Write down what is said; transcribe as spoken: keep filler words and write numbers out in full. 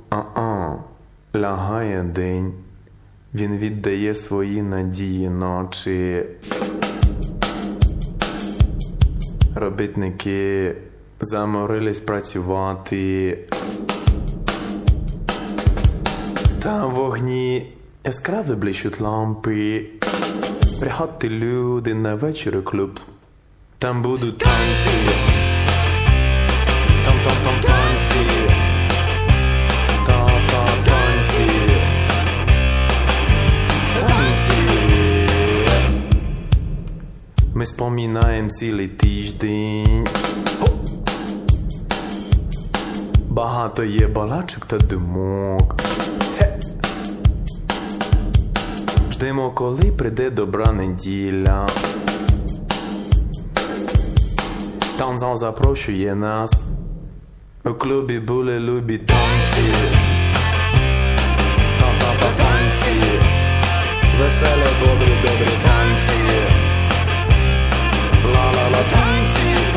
А-а, лягає день. Він віддає свої надії ночі. Робітники заморились працювати. Там в вогні яскраво блищуть лампи. Приходьте, люди, на вечір у клуб. Там будуть танці. Там-там-там танці. Та-та танці. Танці. Ми споминаємо цілий тиждень. Багато є балачок та думок. Ждемо, коли прийде добра неділя. Танзан запрошує нас. У клубі були любі танці. Та-та-та танці. Веселі, добрі, добрі танці. Ла-ла-ла танці.